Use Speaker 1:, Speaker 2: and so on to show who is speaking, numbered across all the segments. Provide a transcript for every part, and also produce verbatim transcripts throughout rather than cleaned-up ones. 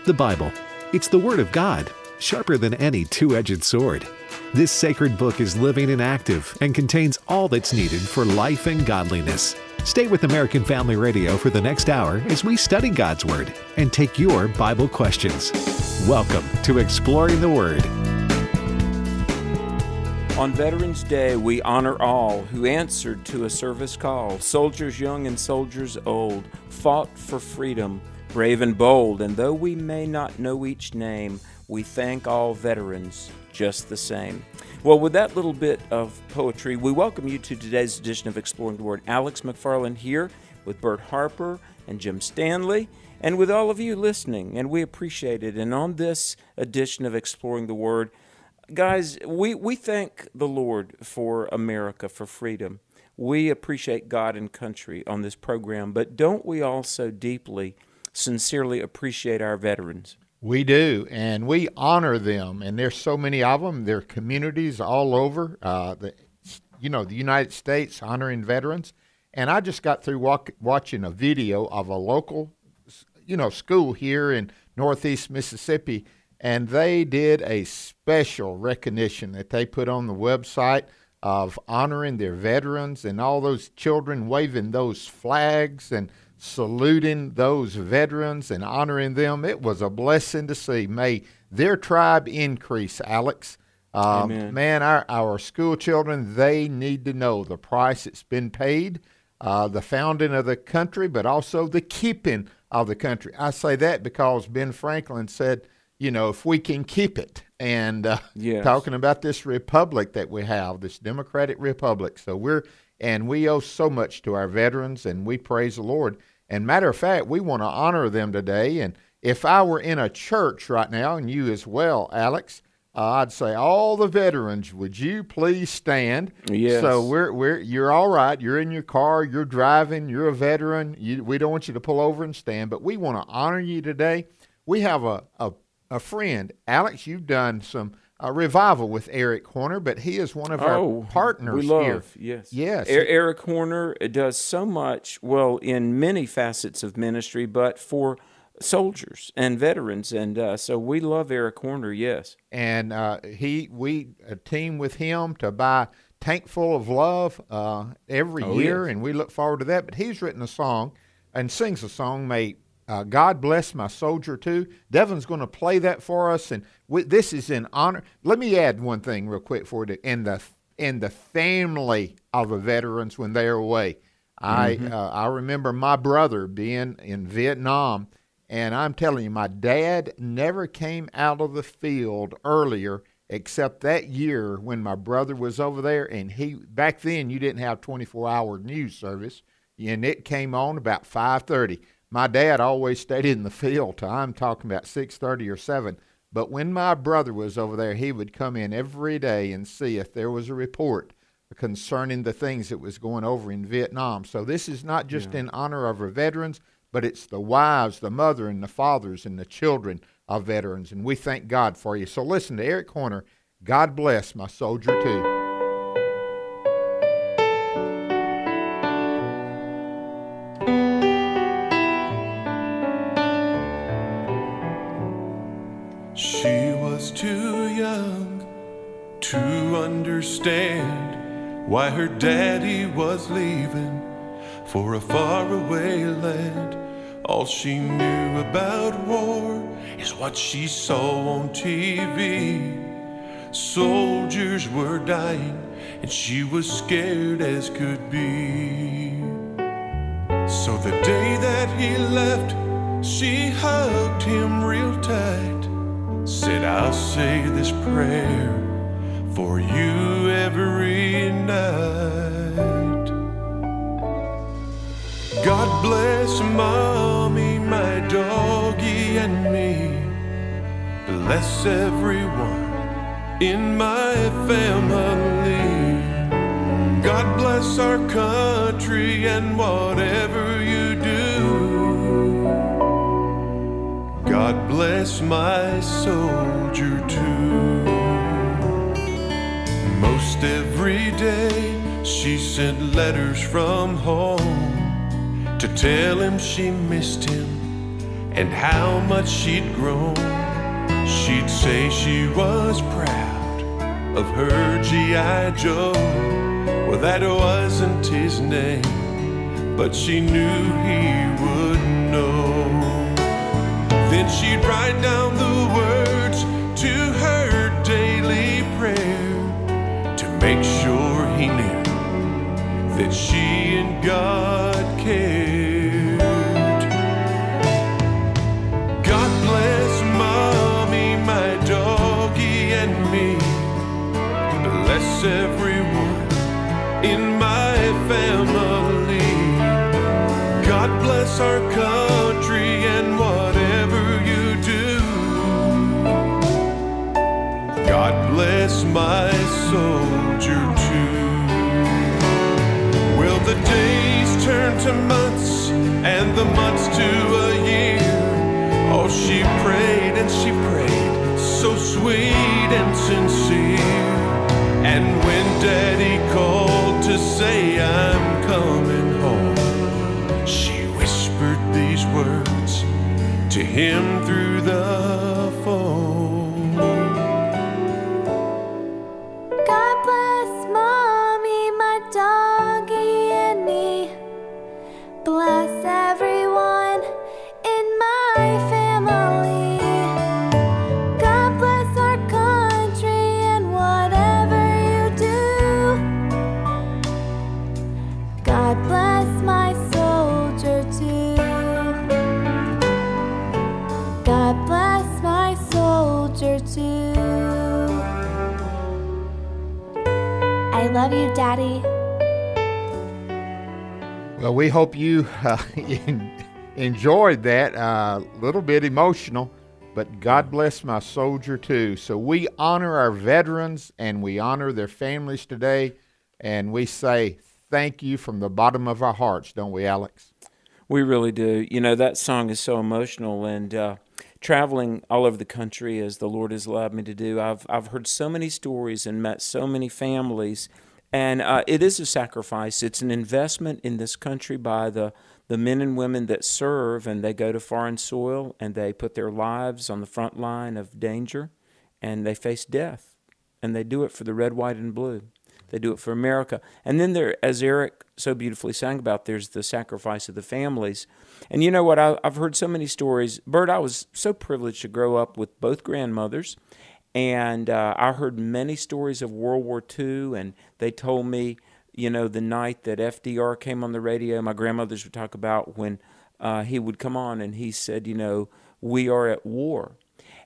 Speaker 1: The Bible. It's the Word of God, sharper than any two-edged sword. This sacred book is living and active and contains all that's needed for life and godliness. Stay with American Family Radio for the next hour as we study God's Word and take your Bible questions. Welcome to Exploring the Word.
Speaker 2: On Veterans Day, we honor all who answered to a service call. Soldiers young and soldiers old, fought for freedom, brave and bold. And though we may not know each name, we thank all veterans just the same. Well, with that little bit of poetry, we welcome you to today's edition of Exploring the Word. Alex McFarland here with Bert Harper and Jim Stanley, and with all of you listening, and we appreciate it. And on this edition of Exploring the Word, guys, we, we thank the Lord for America, for freedom. We appreciate God and country on this program, but don't we also deeply, sincerely appreciate our veterans?
Speaker 3: We do, and we honor them, and there's so many of them. There are communities all over, uh, the, you know, the United States honoring veterans. And I just got through walk, watching a video of a local, you know, school here in Northeast Mississippi, and they did a special recognition that they put on the website of honoring their veterans and all those children waving those flags and saluting those veterans and honoring them. It was a blessing to see. May their tribe increase, Alex. Um,
Speaker 2: Amen.
Speaker 3: Man, our, our school children, they need to know the price that's been paid, uh, the founding of the country, but also the keeping of the country. I say that because Ben Franklin said, you know, if we can keep it, and uh,
Speaker 2: yes.
Speaker 3: talking about this republic that we have, this democratic republic. So we're, and we owe so much to our veterans, and we praise the Lord. And matter of fact, we want to honor them today. And if I were in a church right now, and you as well, Alex, uh, I'd say, all the veterans, would you please stand?
Speaker 2: Yes.
Speaker 3: So we're we're you're all right. You're in your car. You're driving. You're a veteran. You, we don't want you to pull over and stand, but we want to honor you today. We have a a, a friend, Alex. You've done some a revival with Eric Horner, but he is one of our
Speaker 2: oh,
Speaker 3: partners
Speaker 2: we love,
Speaker 3: here.
Speaker 2: Yes,
Speaker 3: yes.
Speaker 2: Er- Eric Horner does so much, well, in many facets of ministry, but for soldiers and veterans, and uh, so we love Eric Horner. Yes,
Speaker 3: and uh, he we a team with him to buy Tank Full of Love uh, every
Speaker 2: oh,
Speaker 3: year,
Speaker 2: yes.
Speaker 3: and we look forward to that. But he's written a song and sings a song, May Uh, God Bless My Soldier Too. Devin's going to play that for us, and we, this is in honor. Let me add one thing real quick for you. In the in the family of the veterans when they're away,
Speaker 2: Mm-hmm.
Speaker 3: I uh, I remember my brother being in Vietnam, and I'm telling you, my dad never came out of the field earlier except that year when my brother was over there, and he back then you didn't have twenty-four hour news service, and it came on about five thirty. My dad always stayed in the field till I'm talking about six thirty or seven. But when my brother was over there, he would come in every day and see if there was a report concerning the things that was going over in Vietnam. So this is not just
Speaker 2: yeah.
Speaker 3: in honor of our veterans, but it's the wives, the mother, and the fathers, and the children of veterans. And we thank God for you. So listen to Eric Horner, God Bless My Soldier Too.
Speaker 4: She was too young to understand why her daddy was leaving for a faraway land. All she knew about war is what she saw on T V. Soldiers were dying and she was scared as could be. So the day that he left, she hugged him real tight. Said, I'll say this prayer for you every night. God bless Mommy, my doggy, and me. Bless everyone in my family. God bless our country and whatever you do. God bless my soldier too. Most every day she sent letters from home to tell him she missed him and how much she'd grown. She'd say she was proud of her G I Joe. Well, that wasn't his name, but she knew he would know. Then she'd write down the words to her daily prayer to make sure he knew that she and God cared. God bless Mommy, my doggy, and me. Bless everyone in my family. God bless our country and whatever you do. God bless my soldier too. Will the days turn to months and the months to a year? Oh, she prayed and she prayed, so sweet and sincere. And when Daddy called to say I'm coming home, she whispered these words to him through the phone.
Speaker 5: God bless Mommy, my doggy, and me. Bless everyone in my family. God bless our country and whatever you do. God bless my soldier too. God bless my soldier too. I love you, Daddy.
Speaker 3: Well, we hope you uh, enjoyed that. A uh, little bit emotional, but God bless my soldier too. So we honor our veterans and we honor their families today, and we say thank you from the bottom of our hearts, don't we, Alex?
Speaker 2: We really do. You know, that song is so emotional, and uh, traveling all over the country as the Lord has allowed me to do, I've I've heard so many stories and met so many families, and uh, it is a sacrifice. It's an investment in this country by the, the men and women that serve, and they go to foreign soil, and they put their lives on the front line of danger, and they face death, and they do it for the red, white, and blue. They do it for America. And then there, as Eric so beautifully sang about, there's the sacrifice of the families. And you know what? I, I've heard so many stories. Bert, I was so privileged to grow up with both grandmothers. And uh, I heard many stories of World War Two. And they told me, you know, the night that F D R came on the radio, my grandmothers would talk about when uh, he would come on and he said, you know, we are at war.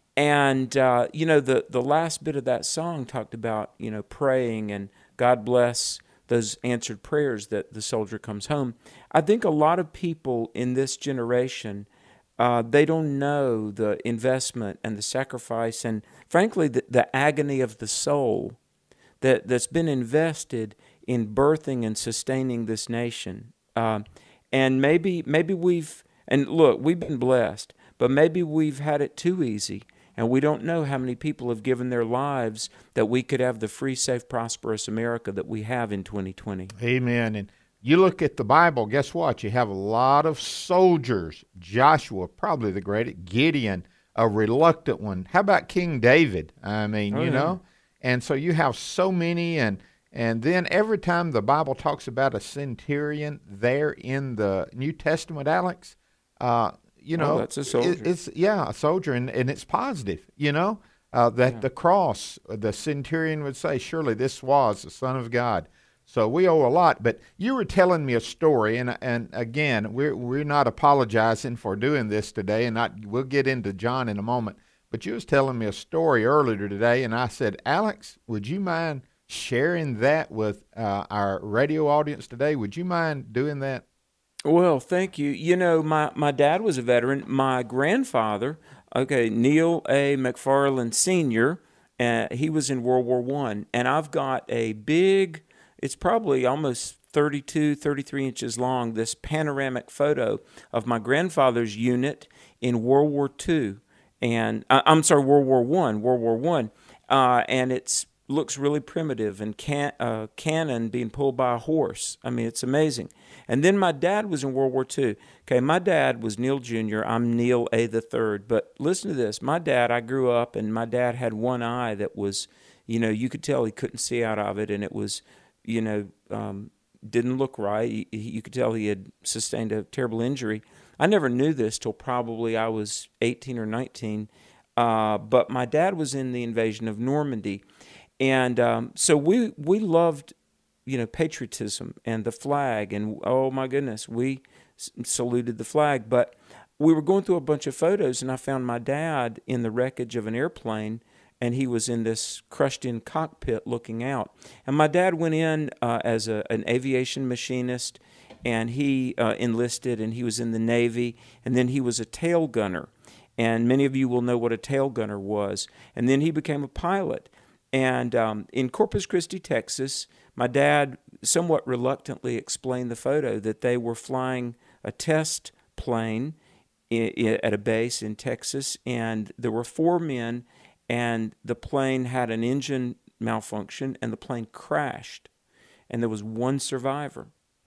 Speaker 2: And, uh, you know, the, the last bit of that song talked about, you know, praying and God bless those answered prayers that the soldier comes home. I think a lot of people in this generation, uh, they don't know the investment and the sacrifice and, frankly, the, the agony of the soul that, that's been invested in birthing and sustaining this nation. Uh, and maybe maybe we've, and look, we've been blessed, but maybe we've had it too easy. And we don't know how many people have given their lives that we could have the free, safe, prosperous America that we have in twenty twenty.
Speaker 3: Amen. And you look at the Bible, guess what? You have a lot of soldiers. Joshua, probably the greatest. Gideon, a reluctant one. How about King David? I mean,
Speaker 2: oh,
Speaker 3: you
Speaker 2: yeah.
Speaker 3: know. And so you have so many. And, and then every time the Bible talks about a centurion there in the New Testament, Alex, uh, you know,
Speaker 2: oh, that's a soldier.
Speaker 3: It, it's yeah, a soldier, and, and it's positive. You know uh, that
Speaker 2: Yeah.
Speaker 3: the cross, the centurion would say, "Surely this was the Son of God." So we owe a lot. But you were telling me a story, and and again, we're we're not apologizing for doing this today, and not we'll get into John in a moment. But you was telling me a story earlier today, and I said, Alex, would you mind sharing that with uh, our radio audience today? Would you mind doing that?
Speaker 2: Well, thank you. You know, my, my dad was a veteran. My grandfather, okay, Neil A. McFarland Senior, uh, he was in World War One, and I've got a big, it's probably almost thirty-two, thirty-three inches long, this panoramic photo of my grandfather's unit in World War Two, and uh, I'm sorry, World War One, World War One, uh, and it's looks really primitive, and can, uh, cannon being pulled by a horse. I mean, it's amazing. And then my dad was in World War Two. Okay, my dad was Neil Junior I'm Neil A. the Third. But listen to this. My dad, I grew up, and my dad had one eye that was, you know, you could tell he couldn't see out of it, and it was, you know, um, didn't look right. He, you could tell he had sustained a terrible injury. I never knew this till probably I was eighteen or nineteen. Uh, but my dad was in the invasion of Normandy. And um, so we we loved, you know, patriotism and the flag. And, oh, my goodness, we s- saluted the flag. But we were going through a bunch of photos, and I found my dad in the wreckage of an airplane, and he was in this crushed-in cockpit looking out. And my dad went in uh, as a, an aviation machinist, and he uh, enlisted, and he was in the Navy, and then he was a tail gunner. And many of you will know what a tail gunner was. And then he became a pilot. And um, in Corpus Christi, Texas, my dad somewhat reluctantly explained the photo that they were flying a test plane I- I- at a base in Texas, and there were four men, and the plane had an engine malfunction, and the plane crashed, and there was one survivor,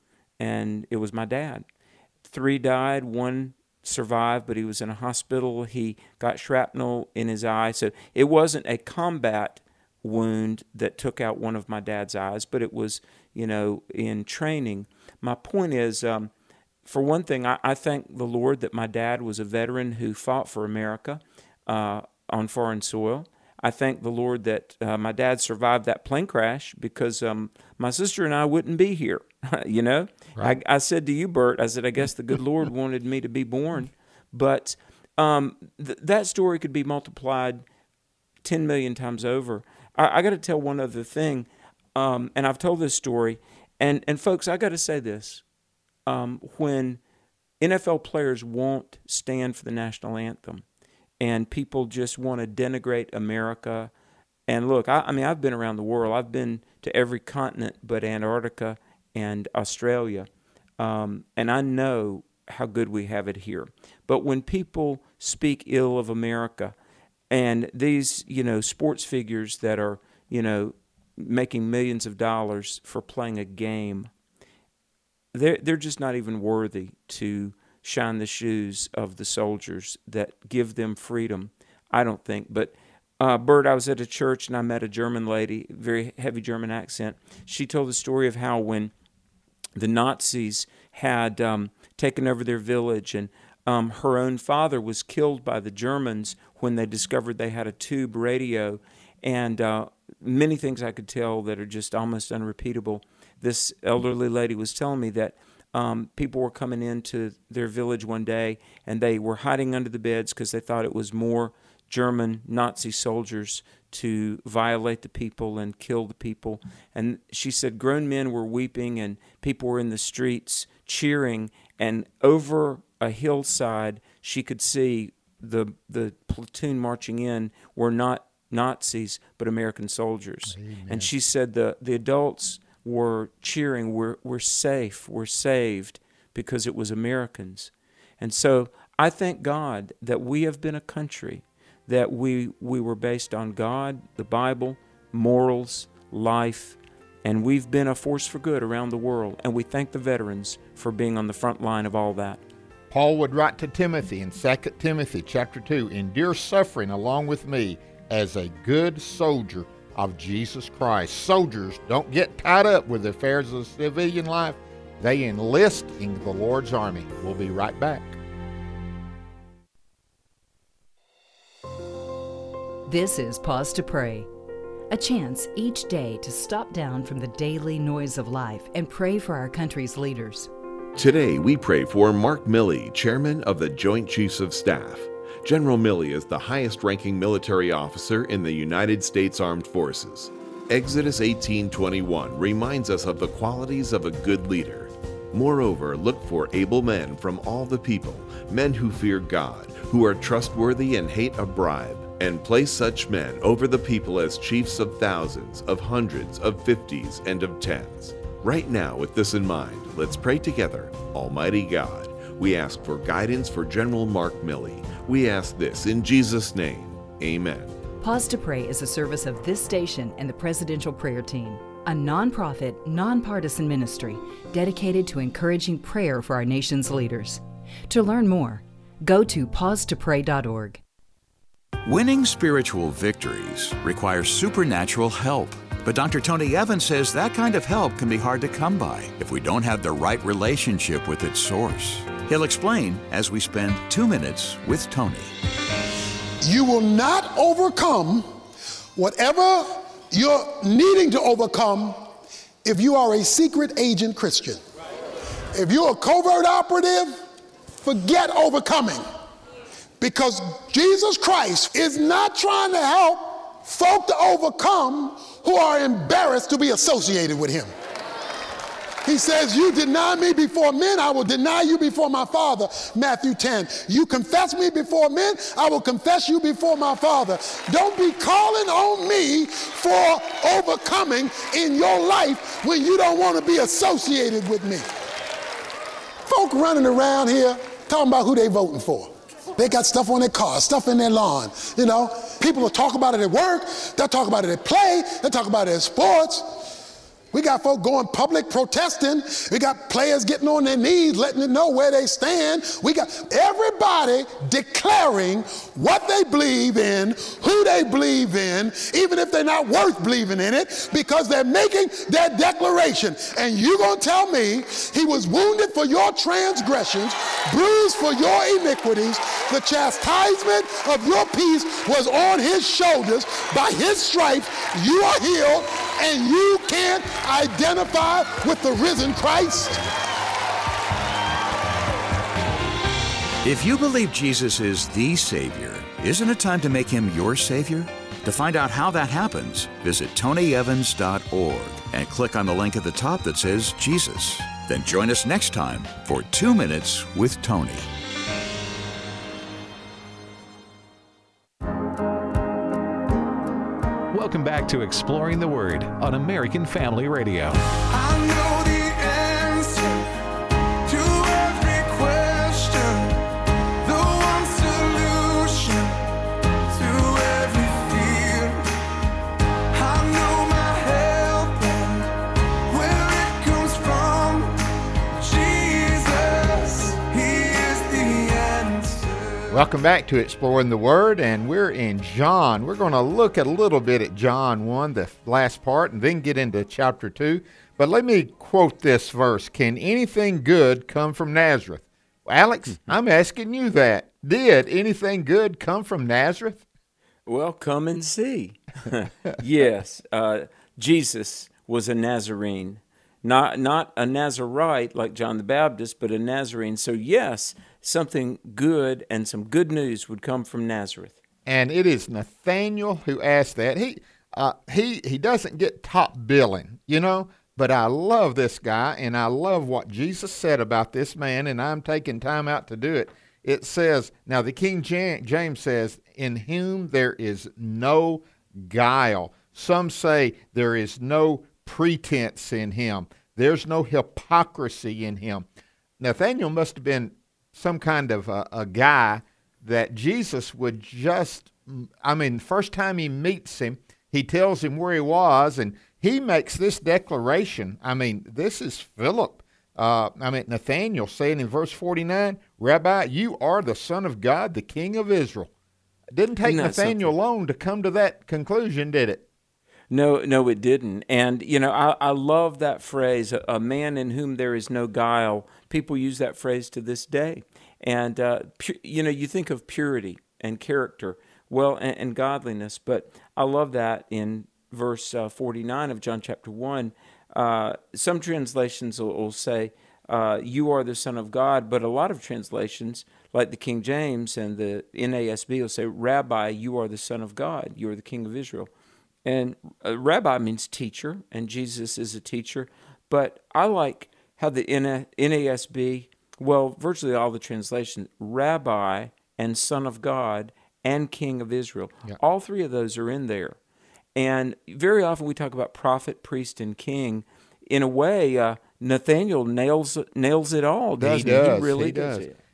Speaker 2: and it was my dad. Three died, one survived, but he was in a hospital. He got shrapnel in his eye, so it wasn't a combat wound that took out one of my dad's eyes, but it was, you know, in training. My point is, um, for one thing, I, I thank the Lord that my dad was a veteran who fought for America uh, on foreign soil. I thank the Lord that uh, my dad survived that plane crash, because um, my sister and I wouldn't be here, you know? Right. I, I said to you, Bert, I said, I guess the good Lord wanted me to be born. But um, th- that story could be multiplied ten million times over. I, I got to tell one other thing, um, and I've told this story, and, and folks, I got to say this. Um, when N F L players won't stand for the national anthem, and people just want to denigrate America, and look, I, I mean, I've been around the world. I've been to every continent but Antarctica and Australia, um, and I know how good we have it here. But when people speak ill of America, and these, you know, sports figures that are, you know, making millions of dollars for playing a game, they're, they're just not even worthy to shine the shoes of the soldiers that give them freedom, I don't think. But, uh, Bert, I was at a church, and I met a German lady, very heavy German accent. She told the story of how when the Nazis had um, taken over their village, and um, her own father was killed by the Germans when they discovered they had a tube radio, and uh, many things I could tell that are just almost unrepeatable. This elderly lady was telling me that um, people were coming into their village one day, and they were hiding under the beds because they thought it was more German Nazi soldiers to violate the people and kill the people. And she said grown men were weeping, and people were in the streets cheering, and over a hillside she could see the the platoon marching in were not Nazis but American soldiers. Amen. And she said the the adults were cheering, we're we're safe, we're saved, because it was Americans. And so I thank God that we have been a country that we we were based on God, the Bible, morals, life, and we've been a force for good around the world. And we thank the veterans for being on the front line of all that.
Speaker 3: Paul would write to Timothy in Second Timothy chapter two, endure suffering along with me as a good soldier of Jesus Christ. Soldiers don't get tied up with the affairs of civilian life. They enlist in the Lord's army. We'll be right back.
Speaker 6: This is Pause to Pray, a chance each day to stop down from the daily noise of life and pray for our country's leaders.
Speaker 7: Today we pray for Mark Milley, Chairman of the Joint Chiefs of Staff. General Milley is the highest-ranking military officer in the United States Armed Forces. Exodus eighteen twenty-one reminds us of the qualities of a good leader. Moreover, look for able men from all the people, men who fear God, who are trustworthy and hate a bribe, and place such men over the people as chiefs of thousands, of hundreds, of fifties, and of tens. Right now, with this in mind, let's pray together. Almighty God, we ask for guidance for General Mark Milley. We ask this in Jesus' name. Amen.
Speaker 6: Pause to Pray is a service of this station and the Presidential Prayer Team, a nonprofit, nonpartisan ministry dedicated to encouraging prayer for our nation's leaders. To learn more, go to pause to pray dot org.
Speaker 8: Winning spiritual victories requires supernatural help. But Doctor Tony Evans says that kind of help can be hard to come by if we don't have the right relationship with its source. He'll explain as we spend two minutes with Tony.
Speaker 9: You will not overcome whatever you're needing to overcome if you are a secret agent Christian. If you're a covert operative, forget overcoming. Because Jesus Christ is not trying to help folk to overcome who are embarrassed to be associated with him. He says, you deny me before men, I will deny you before my Father, Matthew ten. You confess me before men, I will confess you before my Father. Don't be calling on me for overcoming in your life when you don't want to be associated with me. Folk running around here talking about who they voting for. They got stuff on their car, stuff in their lawn. You know, people will talk about it at work, they'll talk about it at play, they'll talk about it at sports. We got folk going public protesting. We got players getting on their knees, letting them know where they stand. We got everybody declaring what they believe in, who they believe in, even if they're not worth believing in it, because they're making their declaration. And you're going to tell me he was wounded for your transgressions, bruised for your iniquities. The chastisement of your peace was on his shoulders. By his stripes, you are healed, and you can't identify with the risen Christ?
Speaker 8: If you believe Jesus is the Savior, isn't it time to make him your Savior? To find out how that happens, visit tony evans dot org and click on the link at the top that says Jesus. Then join us next time for Two Minutes with Tony.
Speaker 1: Welcome back to Exploring the Word on American Family Radio.
Speaker 4: I know the answer to every question, the one solution to every fear. I know my help and where it comes from. Jesus, he is the answer.
Speaker 3: Welcome back to Exploring the Word, and we're in John. We're going to look at a little bit at John one, the last part, and then get into chapter two. But let me quote this verse. Can anything good come from Nazareth? Alex, I'm asking you that. Did anything good come from Nazareth?
Speaker 2: Well, come and see. Yes, uh, Jesus was a Nazarene. Not not a Nazarite like John the Baptist, but a Nazarene. So yes, something good and some good news would come from Nazareth.
Speaker 3: And it is Nathaniel who asked that. He uh, he he doesn't get top billing, you know, but I love this guy, and I love what Jesus said about this man, and I'm taking time out to do it. It says, now the King James says, in whom there is no guile. Some say there is no pretense in him. There's no hypocrisy in him. Nathaniel must have been some kind of a, a guy that Jesus would just, I mean, first time he meets him, he tells him where he was, and he makes this declaration. I mean, this is Philip. Uh, I mean, Nathaniel saying in verse forty-nine, Rabbi, you are the Son of God, the King of Israel. It didn't take Nathaniel long to come to that conclusion, did it?
Speaker 2: No, no, it didn't. And, you know, I, I love that phrase, a, a man in whom there is no guile. People use that phrase to this day. And, uh, pu- you know, you think of purity and character, well, and, and godliness. But I love that in verse uh, forty-nine of John chapter one. Uh, some translations will, will say, uh, you are the Son of God. But a lot of translations, like the King James and the N A S B, will say, Rabbi, you are the Son of God. You are the King of Israel. And uh, rabbi means teacher, and Jesus is a teacher. But I like how the N A S B, well, virtually all the translations, rabbi and Son of God and King of Israel. Yeah. All three of those are in there. And very often we talk about prophet, priest, and king. In a way, uh, Nathaniel nails nails it all, doesn't he?
Speaker 3: He does.
Speaker 2: He really
Speaker 3: he
Speaker 2: does.
Speaker 3: does.
Speaker 2: It.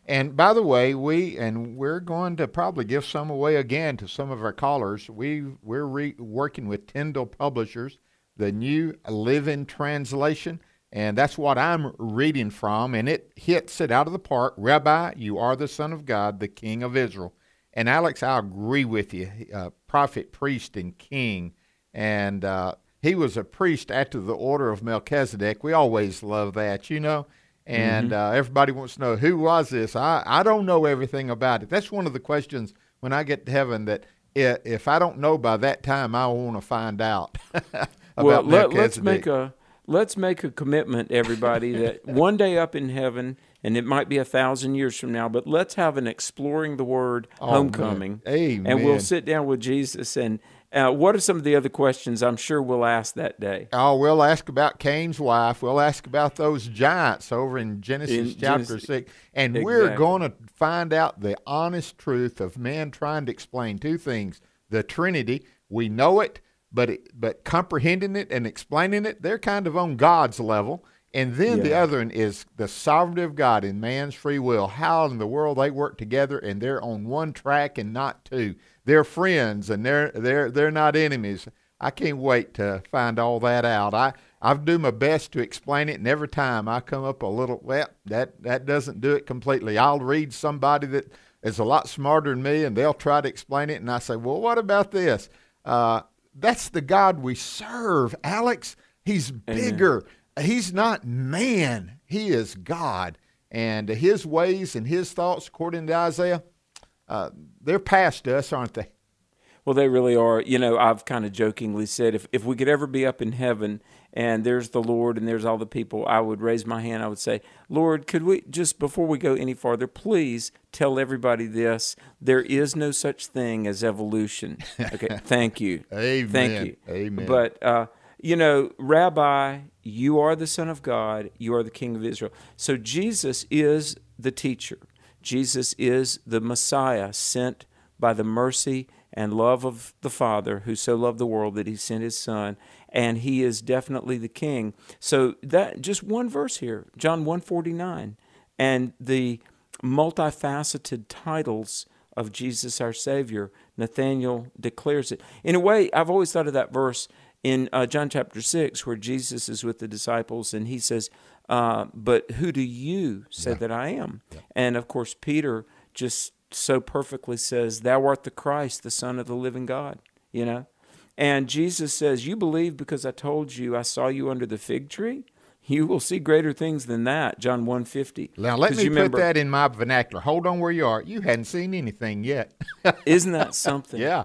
Speaker 3: And by the way, we and we're going to probably give some away again to some of our callers. We we're re- working with Tyndale Publishers, the New Living Translation, and that's what I'm reading from, and it hits it out of the park. Rabbi, you are the Son of God, the King of Israel. And Alex, I agree with you, uh, prophet, priest, and king, and uh, he was a priest after the order of Melchizedek. We always love that, you know. And mm-hmm. uh, everybody wants to know, who was this? I, I don't know everything about it. That's one of the questions when I get to heaven, that if I don't know by that time, I want to find out about
Speaker 2: well, let,
Speaker 3: Melchizedek.
Speaker 2: let's make a let's make a commitment, everybody, that one day up in heaven, and it might be a thousand years from now, but let's have an Exploring the Word oh, homecoming.
Speaker 3: Amen.
Speaker 2: And we'll sit down with Jesus. And uh, what are some of the other questions I'm sure we'll ask that day?
Speaker 3: Oh, we'll ask about Cain's wife. We'll ask about those giants over in Genesis in chapter Genesis, six. And exactly. we're going to find out the honest truth of man trying to explain two things. The Trinity, we know it, but it, but comprehending it and explaining it, they're kind of on God's level. And then yeah. the other one is the sovereignty of God in man's free will. How in the world they work together and they're on one track and not two. They're friends and they're they're they're not enemies. I can't wait to find all that out. I I do my best to explain it, and every time I come up a little, well, that that doesn't do it completely. I'll read somebody that is a lot smarter than me, and they'll try to explain it, and I say, well, what about this? Uh, that's the God we serve, Alex. He's bigger. Amen. He's not man. He is God. And his ways and his thoughts, according to Isaiah, uh, they're past us, aren't they?
Speaker 2: Well, they really are. You know, I've kind of jokingly said, if, if we could ever be up in heaven and there's the Lord and there's all the people, I would raise my hand. I would say, Lord, could we, just before we go any farther, please tell everybody this. There is no such thing as evolution. Okay, thank you.
Speaker 3: Amen.
Speaker 2: Thank you.
Speaker 3: Amen.
Speaker 2: But, uh, you know, Rabbi, you are the Son of God. You are the King of Israel. So Jesus is the teacher. Jesus is the Messiah sent by the mercy and love of the Father, who so loved the world that he sent his Son, and he is definitely the King. So that just one verse here, John one forty-nine, and the multifaceted titles of Jesus our Savior, Nathanael declares it. In a way, I've always thought of that verse in uh, John chapter six, where Jesus is with the disciples, and he says, uh, but who do you say yeah. that I am? Yeah. And of course, Peter just so perfectly says, thou art the Christ, the Son of the living God, you know? And Jesus says, you believe because I told you I saw you under the fig tree? You will see greater things than that, John one fifty.
Speaker 3: Now, let me remember, put that in my vernacular. Hold on where you are. You hadn't seen anything yet.
Speaker 2: Isn't that something?
Speaker 3: Yeah.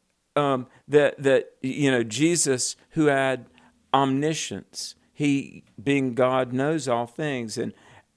Speaker 2: Um, that, that, you know, Jesus, who had omniscience, he, being God, knows all things. And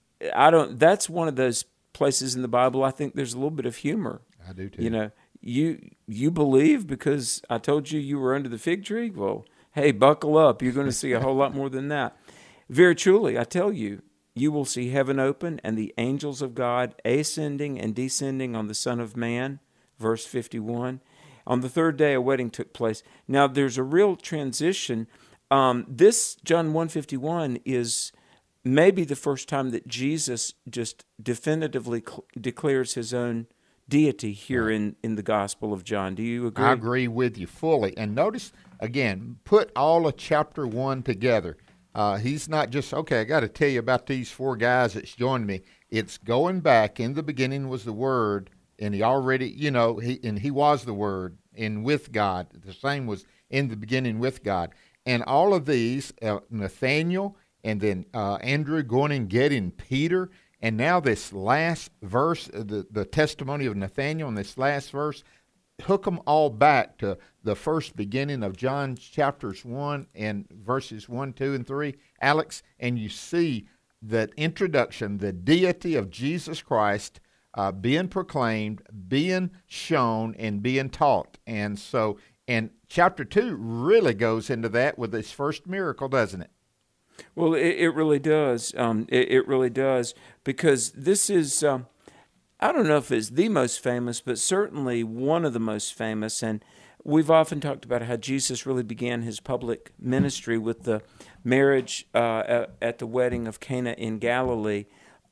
Speaker 2: I don't, that's one of those places in the Bible I think there's a little bit of humor.
Speaker 3: I do too.
Speaker 2: You know, you you believe because I told you you were under the fig tree? Well, hey, buckle up. You're going to see a whole lot more than that. Very truly, I tell you, you will see heaven open and the angels of God ascending and descending on the Son of Man, verse fifty-one. On the third day, a wedding took place. Now, there's a real transition. Um, this John one fifty-one is maybe the first time that Jesus just definitively cl- declares his own deity here right. in, in the Gospel of John. Do you agree?
Speaker 3: I agree with you fully. And notice, again, put all of chapter one together. Uh, he's not just, okay, I got to tell you about these four guys that's joined me. It's going back. In the beginning was the Word, and he already, you know, he and he was the Word, and with God. The same was in the beginning with God. And all of these, uh, Nathanael, and then uh, Andrew going and getting Peter. And now this last verse, the, the testimony of Nathanael in this last verse, hook them all back to the first beginning of John chapters one and verses one, two, and three, Alex, and you see that introduction, the deity of Jesus Christ uh, being proclaimed, being shown, and being taught. And so, and chapter two really goes into that with this first miracle, doesn't it?
Speaker 2: Well, it, it really does. Um, it, it really does, because this is, um, I don't know if it's the most famous, but certainly one of the most famous. And we've often talked about how Jesus really began his public ministry with the marriage uh, at, at the wedding of Cana in Galilee.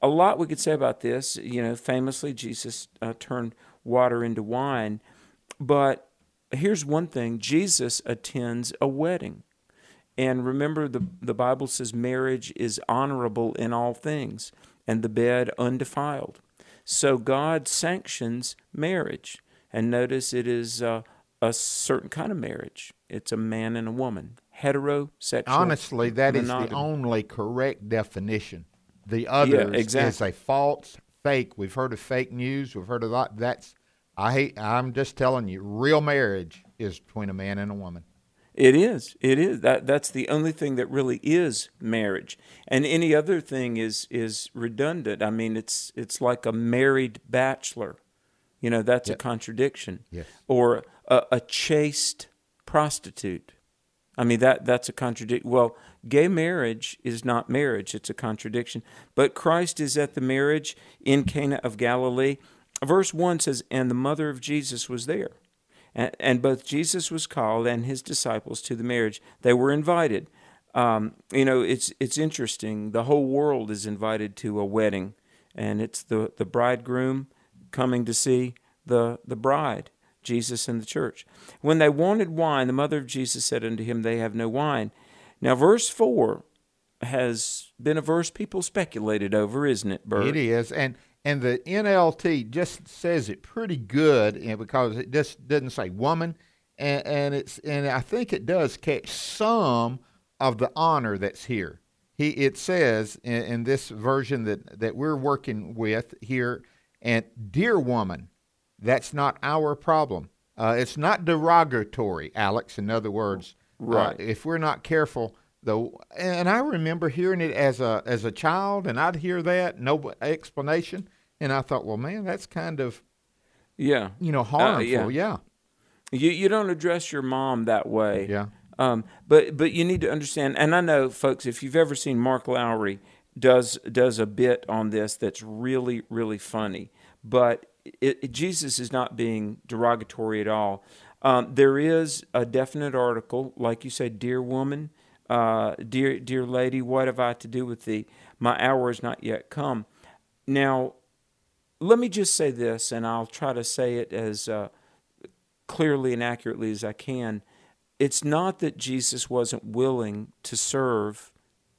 Speaker 2: a lot we could say about this. You know, famously, Jesus uh, turned water into wine. But here's one thing. Jesus attends a wedding. And remember, the, the Bible says marriage is honorable in all things, and the bed undefiled. So God sanctions marriage. And notice it is uh, a certain kind of marriage. It's a man and a woman, heterosexual.
Speaker 3: Honestly, that
Speaker 2: monogamy.
Speaker 3: is the only correct definition. The others
Speaker 2: Yeah, exactly.
Speaker 3: is a false, fake. We've heard of fake news. We've heard of that. That's, I hate, I'm just telling you, real marriage is between a man and a woman.
Speaker 2: It is. It is. That that's the only thing that really is marriage. And any other thing is is redundant. I mean, it's it's like a married bachelor. You know, that's yep. a contradiction.
Speaker 3: Yes.
Speaker 2: Or a, a chaste prostitute. I mean, that that's a contradiction. Well, gay marriage is not marriage. It's a contradiction. But Christ is at the marriage in Cana of Galilee. Verse one says, and the mother of Jesus was there. And, and both Jesus was called and his disciples to the marriage. They were invited. Um, you know, it's it's interesting. The whole world is invited to a wedding, and it's the, the bridegroom coming to see the, the bride, Jesus and the church. When they wanted wine, the mother of Jesus said unto him, they have no wine. Now, verse four has been a verse people speculated over, isn't it, Bert?
Speaker 3: It is, and and the N L T just says it pretty good, you know, because it just doesn't say woman, and, and it's and I think it does catch some of the honor that's here. He it says in, in this version that, that we're working with here, and dear woman, that's not our problem. Uh, it's not derogatory, Alex. In other words,
Speaker 2: right?
Speaker 3: Uh, if we're not careful. Though, and I remember hearing it as a as a child, and I'd hear that, no explanation, and I thought, well, man, that's kind of,
Speaker 2: yeah,
Speaker 3: you know, harmful.
Speaker 2: Uh, yeah.
Speaker 3: yeah,
Speaker 2: you you don't address your mom that way.
Speaker 3: Yeah,
Speaker 2: um, but but you need to understand, and I know, folks, if you've ever seen Mark Lowry does does a bit on this that's really really funny, but it, it, Jesus is not being derogatory at all. Um, there is a definite article, like you say, dear woman. Uh, dear, dear lady, what have I to do with thee? My hour is not yet come. Now, let me just say this, and I'll try to say it as uh, clearly and accurately as I can. It's not that Jesus wasn't willing to serve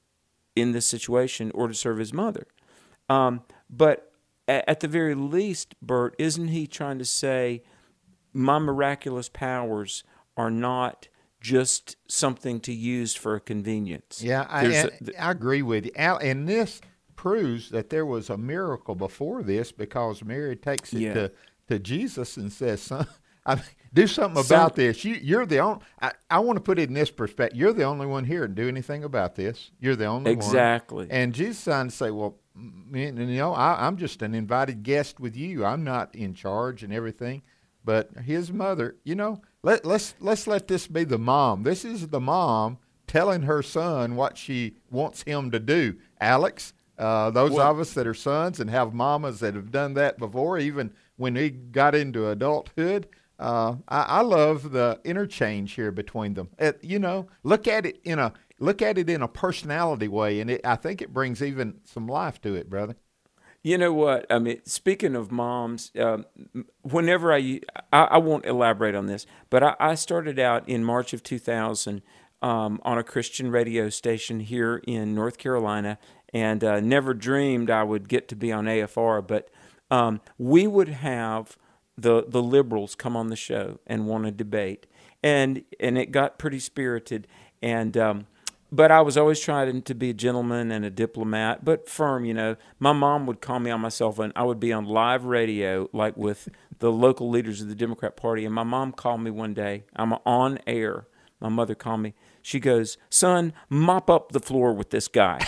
Speaker 2: in this situation or to serve his mother. Um, but at, at the very least, Bert, isn't he trying to say my miraculous powers are not just something to use for a convenience?
Speaker 3: Yeah, I, a, I agree with you. And this proves that there was a miracle before this, because Mary takes it
Speaker 2: yeah.
Speaker 3: to, to Jesus and says, son, I mean, do something about Some, this. You, you're the only, I, I want to put it in this perspective. You're the only one here to do anything about this. You're the only
Speaker 2: exactly.
Speaker 3: one. Exactly. And Jesus trying to say, well, you know, I, I'm just an invited guest with you. I'm not in charge and everything. But his mother, you know, let, let's let's let this be the mom. This is the mom telling her son what she wants him to do. Alex, uh, those well, of us that are sons and have mamas that have done that before, even when he got into adulthood, uh, I, I love the interchange here between them. It, you know, look at it in a look at it in a personality way, and it, I think it brings even some life to it, brother.
Speaker 2: You know what? I mean, speaking of moms, um, whenever I, I, I won't elaborate on this, but I, I started out in March of two thousand um, on a Christian radio station here in North Carolina, and uh, never dreamed I would get to be on A F R, but um, we would have the the liberals come on the show and want to debate, and and it got pretty spirited, and um, but I was always trying to be a gentleman and a diplomat, but firm, you know. My mom would call me on my cell phone. I would be on live radio, like with the local leaders of the Democrat Party, and my mom called me one day. I'm on air. My mother called me. She goes, son, mop up the floor with this guy.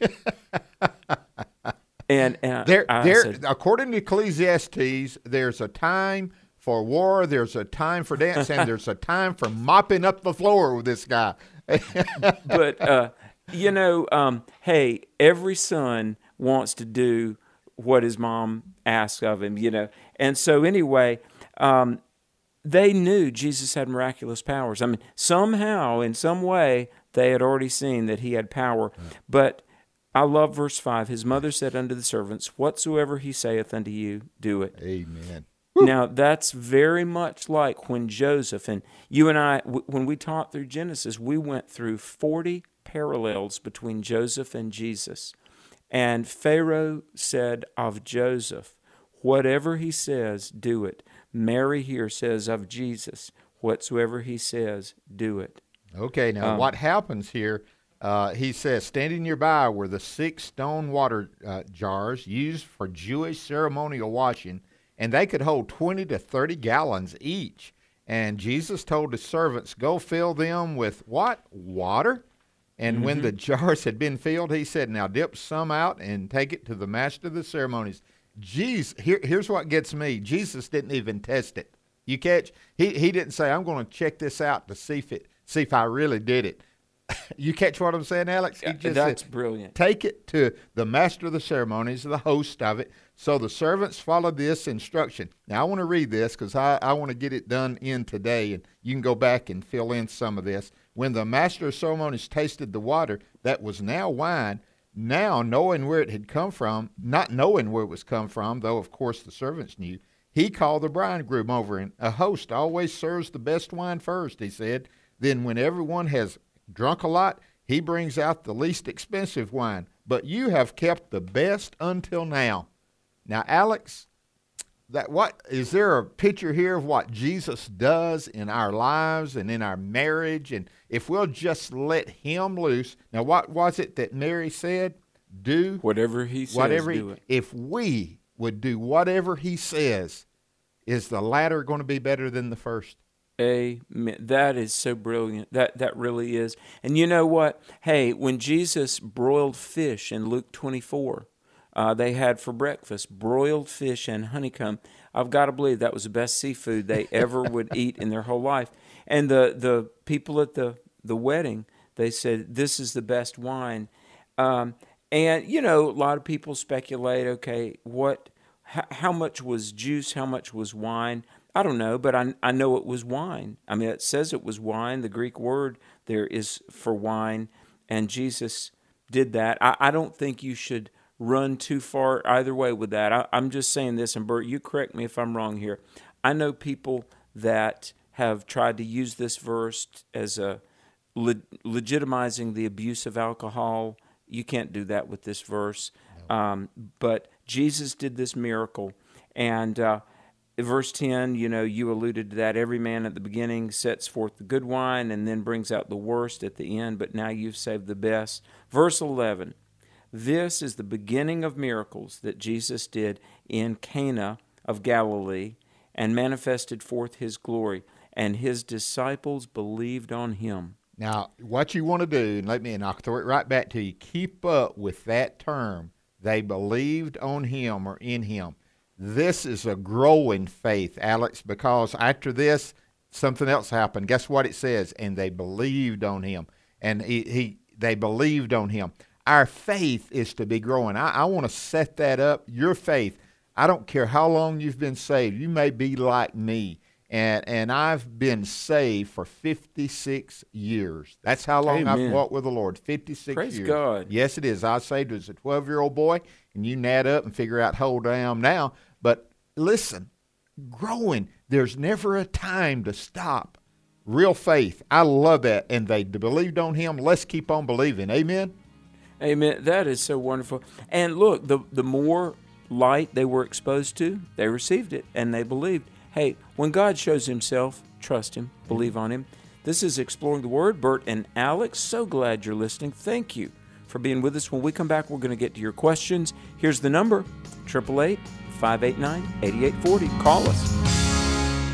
Speaker 2: and and
Speaker 3: there,
Speaker 2: I,
Speaker 3: there,
Speaker 2: I said,
Speaker 3: according to Ecclesiastes, there's a time for war, there's a time for dance, and there's a time for mopping up the floor with this guy.
Speaker 2: But, uh, you know, um, hey, every son wants to do what his mom asks of him, you know. And so anyway, um, they knew Jesus had miraculous powers. I mean, somehow, in some way, they had already seen that he had power. Right. But I love verse five. His mother said unto the servants, whatsoever he saith unto you, do it.
Speaker 3: Amen.
Speaker 2: Now, that's very much like when Joseph, and you and I, w- when we taught through Genesis, we went through forty parallels between Joseph and Jesus. And Pharaoh said of Joseph, whatever he says, do it. Mary here says of Jesus, whatsoever he says, do it.
Speaker 3: Okay, now
Speaker 2: Um,
Speaker 3: what happens here, uh, he says, standing nearby were the six stone water uh, jars used for Jewish ceremonial washing, and they could hold twenty to thirty gallons each. And Jesus told his servants, go fill them with what? Water? And mm-hmm. when the jars had been filled, he said, now dip some out and take it to the master of the ceremonies. Jesus, here, here's what gets me. Jesus didn't even test it. You catch? He he didn't say, I'm going to check this out to see if it, see if I really did it. You catch what I'm saying, Alex? He
Speaker 2: just That's said, brilliant.
Speaker 3: Take it to the master of the ceremonies, the host of it. So the servants followed this instruction. Now, I want to read this because I, I want to get it done in today, and you can go back and fill in some of this. When the master of ceremonies tasted the water that was now wine, now knowing where it had come from, not knowing where it was come from, though, of course, the servants knew, he called the bridegroom over, and a host always serves the best wine first, he said. Then when everyone has drunk a lot, he brings out the least expensive wine. But you have kept the best until now. Now, Alex, that what is there a picture here of what Jesus does in our lives and in our marriage? And if we'll just let him loose. Now, what was it that Mary said? Do
Speaker 2: whatever he says,
Speaker 3: whatever
Speaker 2: do
Speaker 3: he,
Speaker 2: it.
Speaker 3: If we would do whatever he says, is the latter going to be better than the first?
Speaker 2: Amen. That is so brilliant. That that really is. And you know what? Hey, when Jesus broiled fish in Luke twenty-four, uh, they had for breakfast broiled fish and honeycomb. I've got to believe that was the best seafood they ever would eat in their whole life. And the, the people at the, the wedding, they said, this is the best wine. Um, and, you know, a lot of people speculate, okay, what, h- how much was juice, how much was wine? I don't know, but I, I know it was wine. I mean, it says it was wine. The Greek word there is for wine, and Jesus did that. I, I don't think you should run too far either way with that. I, I'm just saying this, and Bert, you correct me if I'm wrong here. I know people that have tried to use this verse as a le- legitimizing the abuse of alcohol. You can't do that with this verse. No. Um, but Jesus did this miracle, and uh, verse ten, you know, you alluded to that. Every man at the beginning sets forth the good wine and then brings out the worst at the end, but now you've saved the best. Verse eleven, this is the beginning of miracles that Jesus did in Cana of Galilee and manifested forth his glory, and his disciples believed on him.
Speaker 3: Now, what you want to do, and let me, and I'll throw it right back to you, keep up with that term. They believed on him or in him. This is a growing faith, Alex, because after this, something else happened. Guess what it says? And they believed on him. And he, he they believed on him. Our faith is to be growing. I, I want to set that up. Your faith, I don't care how long you've been saved. You may be like me. And and I've been saved for fifty-six years. That's how long
Speaker 2: Amen.
Speaker 3: I've walked with the Lord, fifty-six
Speaker 2: Praise
Speaker 3: years.
Speaker 2: God.
Speaker 3: Yes, it is. I was saved as a twelve-year-old boy, and you add up and figure out how old I am now. But listen, growing, there's never a time to stop. Real faith, I love that. And they believed on him. Let's keep on believing. Amen?
Speaker 2: Amen. That is so wonderful. And look, the, the more light they were exposed to, they received it, and they believed. Hey, when God shows himself, trust him, believe on him. This is Exploring the Word. Bert and Alex, so glad you're listening. Thank you for being with us. When we come back, we're going to get to your questions. Here's the number, eight eight eight, five eight nine, eight eight four zero. Call us.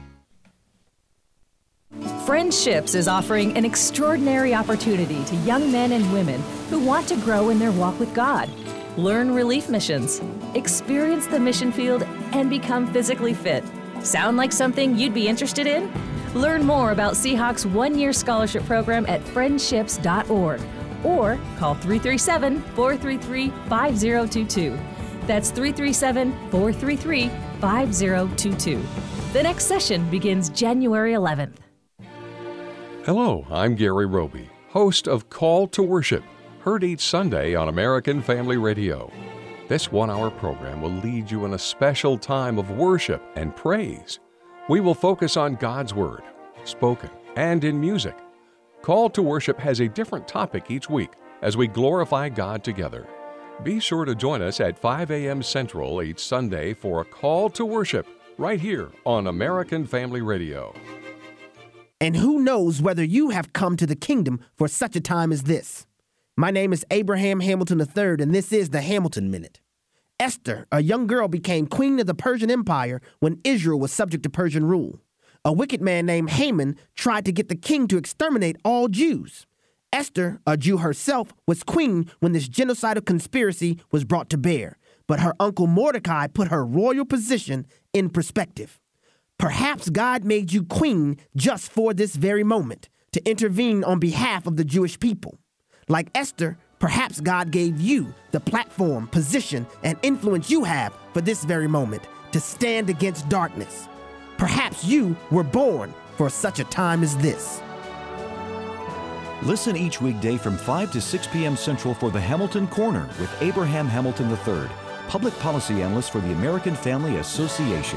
Speaker 10: Friendships is offering an extraordinary opportunity to young men and women who want to grow in their walk with God. Learn relief missions, experience the mission field, and become physically fit. Sound like something you'd be interested in? Learn more about Seahawks' one-year scholarship program at friendships dot org or call three three seven, four three three, five zero two two. That's three three seven, four three three, five zero two two. The next session begins January eleventh.
Speaker 11: Hello, I'm Gary Roby, host of Call to Worship, heard each Sunday on American Family Radio. This one-hour program will lead you in a special time of worship and praise. We will focus on God's Word, spoken and in music. Call to Worship has a different topic each week as we glorify God together. Be sure to join us at five a.m. Central each Sunday for a Call to Worship right here on American Family Radio.
Speaker 12: And who knows whether you have come to the kingdom for such a time as this. My name is Abraham Hamilton the third, and this is the Hamilton Minute. Esther, a young girl, became queen of the Persian Empire when Israel was subject to Persian rule. A wicked man named Haman tried to get the king to exterminate all Jews. Esther, a Jew herself, was queen when this genocidal conspiracy was brought to bear, but her uncle Mordecai put her royal position in perspective. Perhaps God made you queen just for this very moment, to intervene on behalf of the Jewish people. Like Esther, perhaps God gave you the platform, position, and influence you have for this very moment, to stand against darkness. Perhaps you were born for such a time as this.
Speaker 13: Listen each weekday from five to six p.m. Central for the Hamilton Corner with Abraham Hamilton the third, Public Policy Analyst for the American Family Association.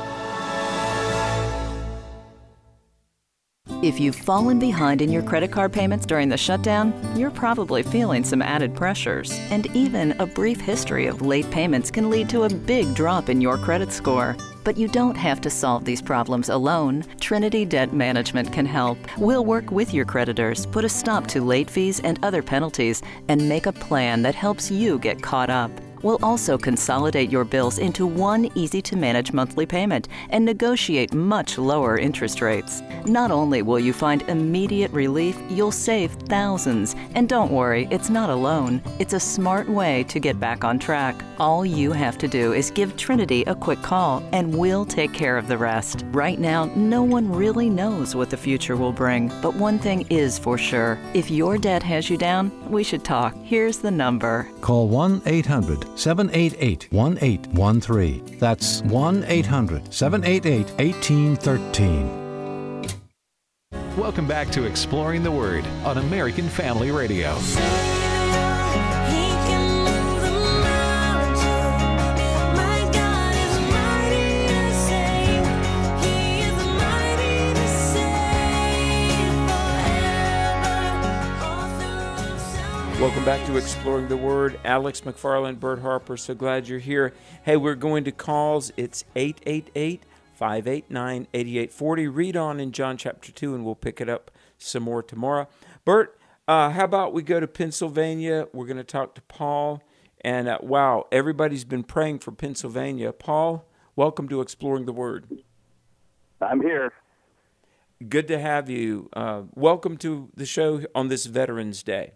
Speaker 14: If you've fallen behind in your credit card payments during the shutdown, you're probably feeling some added pressures. And even a brief history of late payments can lead to a big drop in your credit score. But you don't have to solve these problems alone. Trinity Debt Management can help. We'll work with your creditors, put a stop to late fees and other penalties, and make a plan that helps you get caught up. We'll also consolidate your bills into one easy-to-manage monthly payment and negotiate much lower interest rates. Not only will you find immediate relief, you'll save thousands. And don't worry, it's not alone. It's a smart way to get back on track. All you have to do is give Trinity a quick call, and we'll take care of the rest. Right now, no one really knows what the future will bring, but one thing is for sure. If your debt has you down, we should talk. Here's the number.
Speaker 15: Call one eight hundred seven eight eight one eight one three. That's one eight hundred seven eight eight one eight one three.
Speaker 1: Welcome back to Exploring the Word on American Family Radio.
Speaker 2: Welcome back to Exploring the Word. Alex McFarland, Bert Harper, so glad you're here. Hey, we're going to calls. It's eight eight eight, five eight nine, eight eight four zero. Read on in John chapter two, and we'll pick it up some more tomorrow. Bert, uh, how about we go to Pennsylvania? We're going to talk to Paul. And uh, wow, everybody's been praying for Pennsylvania. Paul, welcome to Exploring the Word.
Speaker 16: I'm here.
Speaker 2: Good to have you. Uh, welcome to the show on this Veterans Day.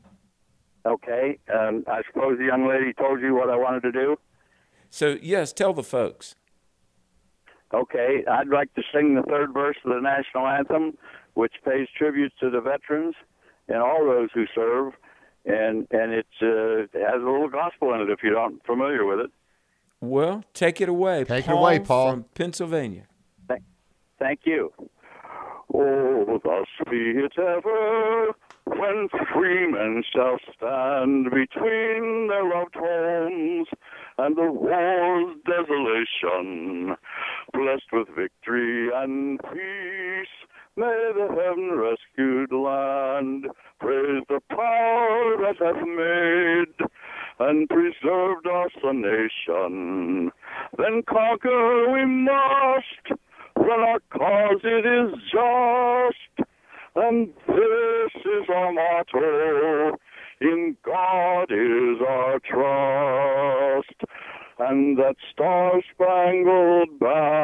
Speaker 16: Okay. Um, I suppose the young lady told you what I wanted to do?
Speaker 2: So, yes, tell the folks.
Speaker 16: Okay. I'd like to sing the third verse of the national anthem, which pays tribute to the veterans and all those who serve. And and it's, uh, it has a little gospel in it if you're not familiar with it.
Speaker 2: Well, take it away.
Speaker 3: Take
Speaker 2: Paul
Speaker 3: it away, Paul.
Speaker 2: From Pennsylvania.
Speaker 16: Thank, thank you. Oh, thus be it ever, when freemen shall stand between their loved homes and the war's desolation, blessed with victory and peace, may the heaven-rescued land praise the power that hath made and preserved us a nation. Then conquer we must, when our cause it is just, and this is our motto, in God is our trust, and that star-spangled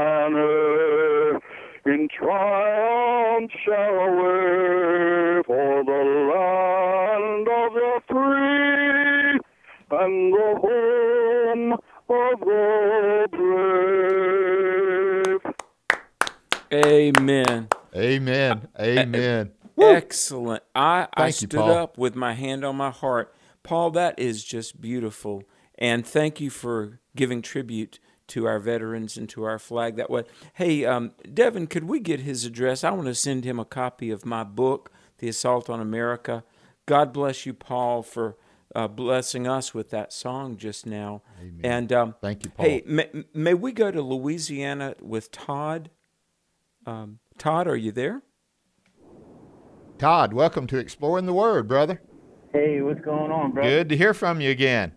Speaker 16: banner in triumph shall wave for the land of the free and the home of the brave.
Speaker 2: Amen.
Speaker 3: Amen. Amen.
Speaker 2: Excellent. I, I
Speaker 3: Thank you,
Speaker 2: stood
Speaker 3: Paul.
Speaker 2: up with my hand on my heart. Paul, that is just beautiful. And thank you for giving tribute to our veterans and to our flag that way. Hey, um, Devin, could we get his address? I want to send him a copy of my book, The Assault on America, God bless you, Paul, for uh, blessing us with that song just now.
Speaker 3: Amen.
Speaker 2: And um,
Speaker 3: thank you, Paul.
Speaker 2: Hey, may, may we go to Louisiana with Todd? Um, Todd, are you there?
Speaker 3: Todd, welcome to Exploring the Word, brother.
Speaker 17: Hey, what's going on, brother?
Speaker 3: Good to hear from you again.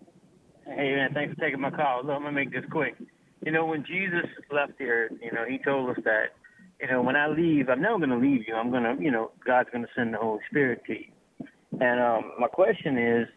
Speaker 17: Hey, man, thanks for taking my call. Look, I'm going to make this quick. You know, when Jesus left the earth, you know, he told us that, you know, when I leave, I'm never going to leave you. I'm going to, you know, God's going to send the Holy Spirit to you. And um, my question is,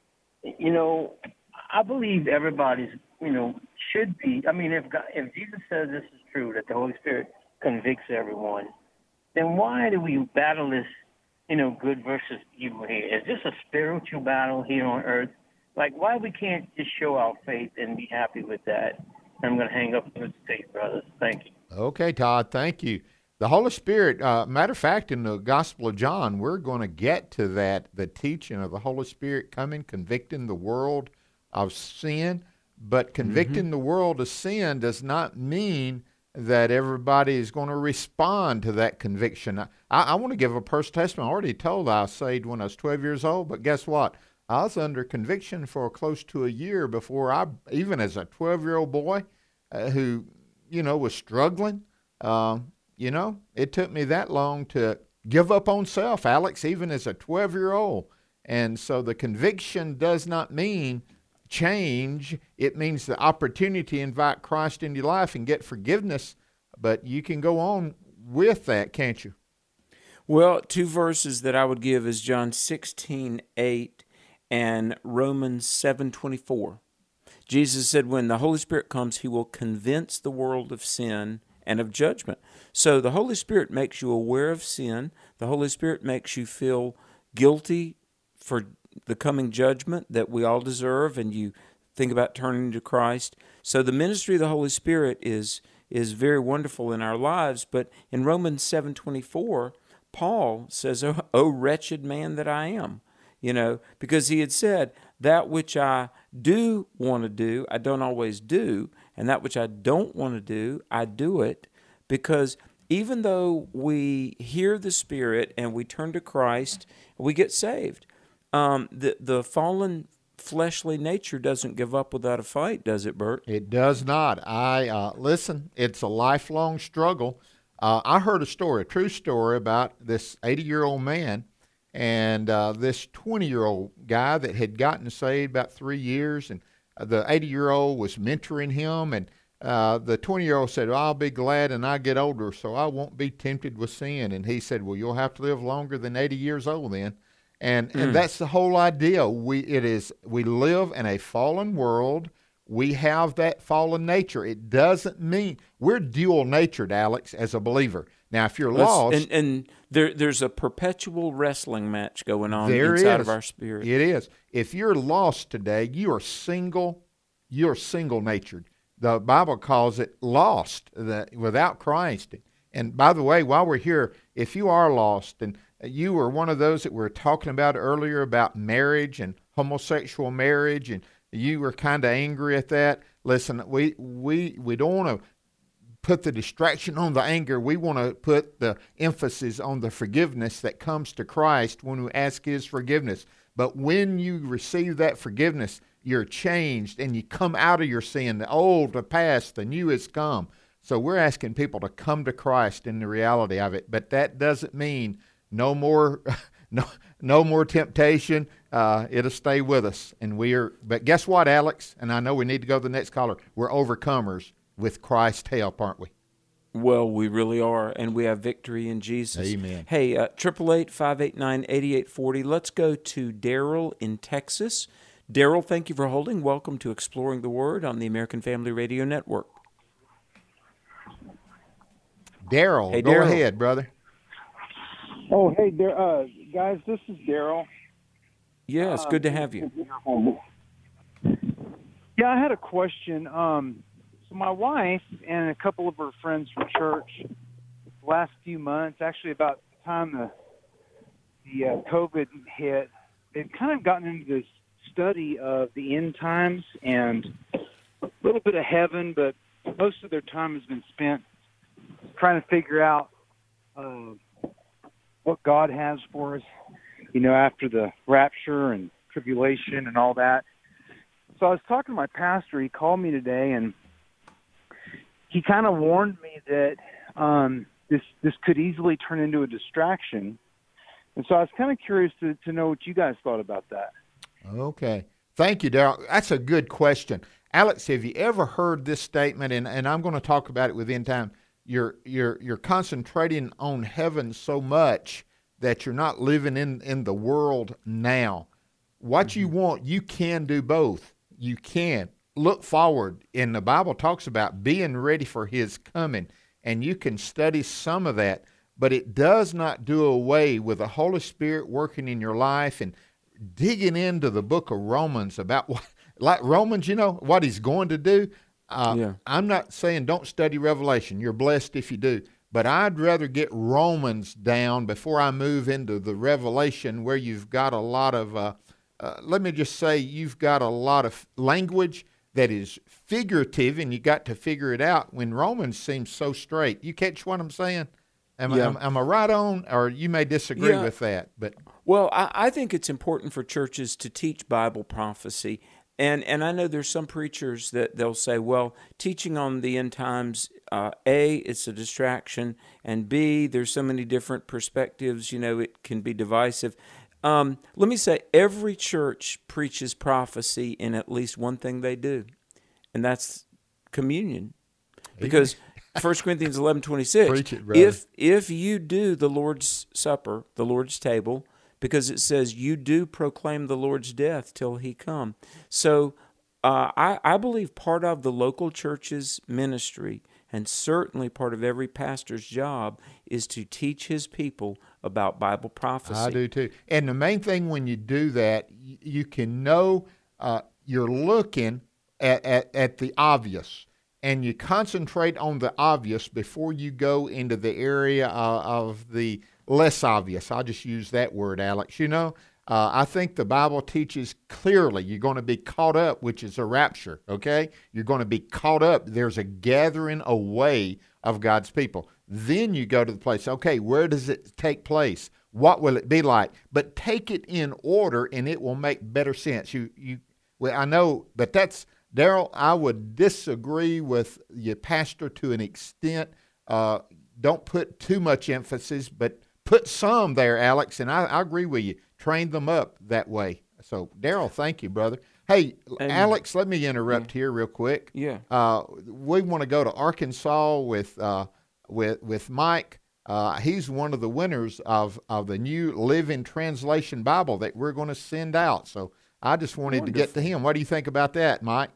Speaker 17: you know, I believe everybody's, you know, should be, I mean, if God, if Jesus says this is true, that the Holy Spirit convicts everyone, then why do we battle this, you know, good versus evil here? Is this a spiritual battle here on earth? Like, why we can't just show our faith and be happy with that? I'm going to hang up with the tape, brothers. Thank you.
Speaker 3: Okay, Todd, thank you. The Holy Spirit, uh, matter of fact, in the Gospel of John, we're going to get to that, the teaching of the Holy Spirit coming, convicting the world of sin. But convicting mm-hmm. the world of sin does not mean that everybody is going to respond to that conviction. I, I want to give a personal testimony. I already told I was saved when I was twelve years old, but guess what? I was under conviction for close to a year before I, even as a twelve-year-old boy uh, who, you know, was struggling. Um, you know, it took me that long to give up on self, Alex, even as a twelve-year-old. And so the conviction does not mean change. It means the opportunity to invite Christ into your life and get forgiveness. But you can go on with that, can't you?
Speaker 2: Well, two verses that I would give is John sixteen eight and Romans seven twenty-four. Jesus said when the Holy Spirit comes, he will convince the world of sin and of judgment. So the Holy Spirit makes you aware of sin. The Holy Spirit makes you feel guilty for the coming judgment that we all deserve, and you think about turning to Christ. So the ministry of the Holy Spirit is is very wonderful in our lives. But in Romans seven twenty-four, Paul says, oh, oh, wretched man that I am, you know, because he had said, that which I do want to do, I don't always do, and that which I don't want to do, I do it, because even though we hear the Spirit and we turn to Christ, we get saved. Um, the the fallen fleshly nature doesn't give up without a fight, does it, Bert?
Speaker 3: It does not. I uh, listen, it's a lifelong struggle. Uh, I heard a story, a true story about this eighty-year-old man and uh, this twenty-year-old guy that had gotten saved about three years, and the eighty-year-old was mentoring him, and uh, the twenty-year-old said, well, I'll be glad when I get older, so I won't be tempted with sin. And he said, well, you'll have to live longer than eighty years old then. And mm. and that's the whole idea. We it is we live in a fallen world. We have that fallen nature. It doesn't mean we're dual-natured, Alex, as a believer. Now, if you're lost,
Speaker 2: and, and there there's a perpetual wrestling match going on
Speaker 3: there
Speaker 2: inside
Speaker 3: is.
Speaker 2: of our spirit.
Speaker 3: It is. If you're lost today, you are single. You're single-natured. The Bible calls it lost, the, without Christ. And by the way, while we're here, if you are lost and you were one of those that we were talking about earlier about marriage and homosexual marriage, and you were kind of angry at that. Listen, we we we don't want to put the distraction on the anger. We want to put the emphasis on the forgiveness that comes to Christ when we ask his forgiveness. But when you receive that forgiveness, you're changed and you come out of your sin. The old, the past, the new has come. So we're asking people to come to Christ in the reality of it. But that doesn't mean no more no no more temptation. Uh, it'll stay with us. And we are, but guess what, Alex? And I know we need to go to the next caller. We're overcomers with Christ's help, aren't we?
Speaker 2: Well, we really are, and we have victory in Jesus.
Speaker 3: Amen.
Speaker 2: Hey, uh, eight eight eight, five eight nine, eight eight four zero. Let's go to Daryl in Texas. Daryl, thank you for holding. Welcome to Exploring the Word on the American Family Radio Network.
Speaker 3: Daryl,
Speaker 2: hey,
Speaker 3: go
Speaker 2: Darryl.
Speaker 3: ahead, brother.
Speaker 18: Oh, hey, there, uh, guys, this is Daryl.
Speaker 2: Yes,
Speaker 18: uh,
Speaker 2: good to have you.
Speaker 18: Yeah, I had a question. Um, so my wife and a couple of her friends from church, the last few months, actually about the time the, the uh, COVID hit, they've kind of gotten into this study of the end times and a little bit of heaven, but most of their time has been spent trying to figure out uh, what God has for us you know, after the rapture and tribulation and all that. So I was talking to my pastor. He called me today, and he kind of warned me that um, this this could easily turn into a distraction. And so I was kind of curious to, to know what you guys thought about that.
Speaker 3: Okay. Thank you, Daryl. That's a good question. Alex, have you ever heard this statement? And, and I'm going to talk about it within time. You're you're you're concentrating on heaven so much that you're not living in, in the world now. What mm-hmm. you want, you can do both. You can look forward. And the Bible talks about being ready for his coming. And you can study some of that. But it does not do away with the Holy Spirit working in your life and digging into the book of Romans about what, like Romans, you know, what he's going to do. Uh, yeah. I'm not saying don't study Revelation. You're blessed if you do. But I'd rather get Romans down before I move into the Revelation, where you've got a lot of, uh, uh, let me just say, you've got a lot of language that is figurative, and you got to figure it out when Romans seems so straight. You catch what I'm saying? Am, yeah. I, am, am I right on, or you may disagree yeah. with that? But
Speaker 2: Well, I, I think it's important for churches to teach Bible prophecy. And and I know there's some preachers that they'll say, well, teaching on the end times, uh, A, it's a distraction, and B, there's so many different perspectives, you know, it can be divisive. Um, let me say, every church preaches prophecy in at least one thing they do, and that's communion. Because First Corinthians eleven twenty-six, if if you do the Lord's Supper, the Lord's table, because it says you do proclaim the Lord's death till he come. So uh, I, I believe part of the local church's ministry, and certainly part of every pastor's job, is to teach his people about Bible prophecy.
Speaker 3: I do too. And the main thing when you do that, you, you can know uh, you're looking at, at, at the obvious. And you concentrate on the obvious before you go into the area uh, of the less obvious. I'll just use that word, Alex. You know, uh, I think the Bible teaches clearly you're going to be caught up, which is a rapture, okay? You're going to be caught up. There's a gathering away of God's people. Then you go to the place, okay, where does it take place? What will it be like? But take it in order, and it will make better sense. You, you. Well, I know, but that's... Daryl, I would disagree with your pastor to an extent. Uh, don't put too much emphasis, but put some there, Alex, and I, I agree with you. Train them up that way. So, Daryl, thank you, brother. Hey, Amen. Alex, let me interrupt yeah. here real quick.
Speaker 2: Yeah.
Speaker 3: Uh, we want to go to Arkansas with uh, with with Mike. Uh, he's one of the winners of, of the new Living Translation Bible that we're going to send out. So I just wanted Wonderful. to get to him. What do you think about that, Mike?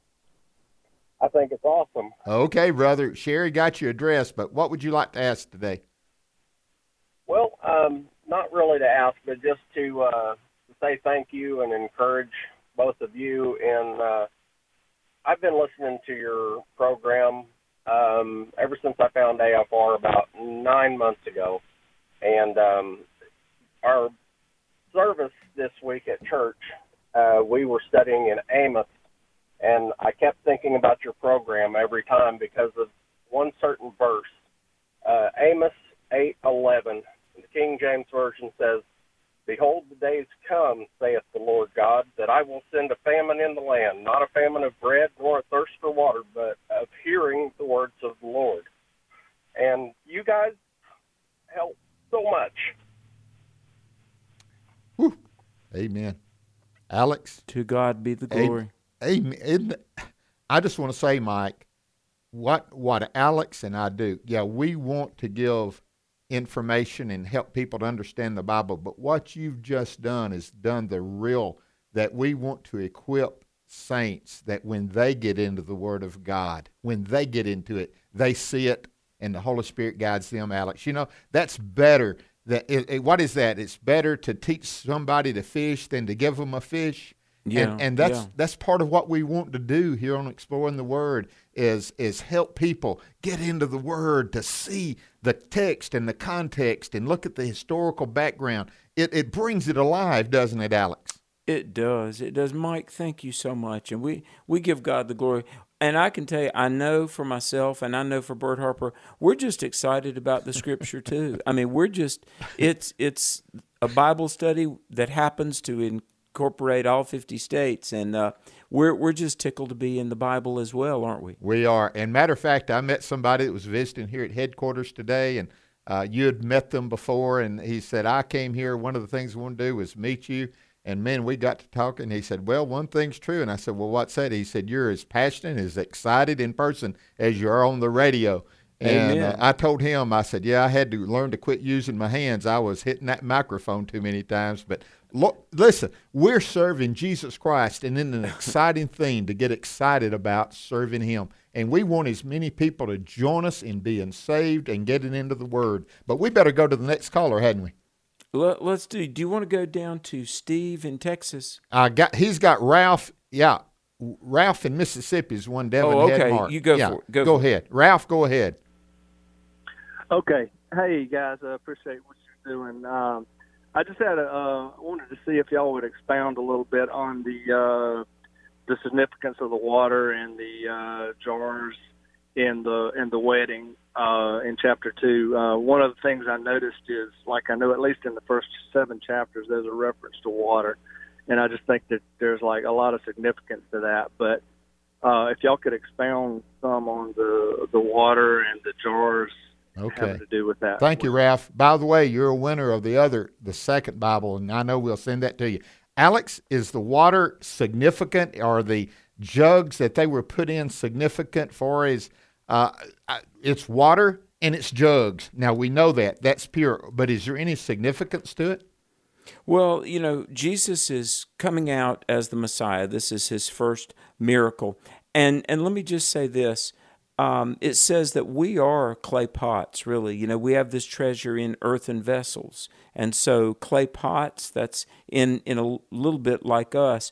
Speaker 19: I think it's awesome.
Speaker 3: Okay, brother. Sherry got your address, but what would you like to ask today?
Speaker 19: Well, um, not really to ask, but just to, uh, to say thank you and encourage both of you. And uh, I've been listening to your program um, ever since I found A F R about nine months ago. And um, our service this week at church, uh, we were studying in Amos. And I kept thinking about your program every time because of one certain verse. Uh, Amos eight eleven, the King James Version says, "Behold, the days come, saith the Lord God, that I will send a famine in the land, not a famine of bread nor a thirst for water, but of hearing the words of the Lord." And you guys help so much.
Speaker 3: Whew. Amen. Alex?
Speaker 2: To God be the glory.
Speaker 3: Amen. Amen. I just want to say, Mike, what what Alex and I do, yeah, we want to give information and help people to understand the Bible, but what you've just done is done the real, that we want to equip saints that when they get into the Word of God, when they get into it, they see it and the Holy Spirit guides them, Alex. You know, that's better. That it, it, what is that? It's better to teach somebody to fish than to give them a fish.
Speaker 2: Yeah,
Speaker 3: and, and that's
Speaker 2: yeah.
Speaker 3: that's part of what we want to do here on Exploring the Word is is help people get into the Word, to see the text and the context and look at the historical background. It it brings it alive, doesn't it, Alex?
Speaker 2: It does. It does. Mike, thank you so much. And we, we give God the glory. And I can tell you, I know for myself, and I know for Bert Harper, we're just excited about the Scripture too. I mean, we're just, it's it's a Bible study that happens to incorporate all fifty states, and uh, we're we're just tickled to be in the Bible as well, aren't we?
Speaker 3: We are. And matter of fact, I met somebody that was visiting here at headquarters today, and uh, you had met them before, and he said, I came here, one of the things I want to do was meet you. And, man, we got to talking. He said, well, one thing's true. And I said, well, what's that? He said, you're as passionate, as excited in person as you are on the radio. And uh, I told him, I said, yeah, I had to learn to quit using my hands. I was hitting that microphone too many times. But look, listen, we're serving Jesus Christ, and it's an exciting thing to get excited about serving him. And we want as many people to join us in being saved and getting into the Word. But we better go to the next caller, hadn't we?
Speaker 2: Let's do. Do you want to go down to Steve in Texas?
Speaker 3: I got. He's got Ralph. Yeah, Ralph in Mississippi is one. Devin
Speaker 2: oh, okay.
Speaker 3: had Mark.
Speaker 2: You go
Speaker 3: yeah,
Speaker 2: for it. Go,
Speaker 3: go
Speaker 2: for
Speaker 3: ahead,
Speaker 2: it.
Speaker 3: Ralph. Go ahead.
Speaker 20: Okay. Hey guys, I appreciate what you're doing. Um, I just had a uh, wanted to see if y'all would expound a little bit on the uh, the significance of the water and the uh, jars in the in the wedding. Uh, in chapter two, uh, one of the things I noticed is, like I know at least in the first seven chapters, there's a reference to water, and I just think that there's like a lot of significance to that. But uh, if y'all could expound some on the the water and the jars
Speaker 3: okay.
Speaker 20: having to do with that.
Speaker 3: Thank you, Ralph. By the way, you're a winner of the other, the second Bible, and I know we'll send that to you. Alex, is the water significant? Are the jugs that they were put in significant for his? Uh, it's water and it's jugs. Now, we know that. That's pure. But is there any significance to it?
Speaker 2: Well, you know, Jesus is coming out as the Messiah. This is his first miracle. And and let me just say this. Um, it says that we are clay pots, really. You know, we have this treasure in earthen vessels. And so clay pots, that's in, in a little bit like us.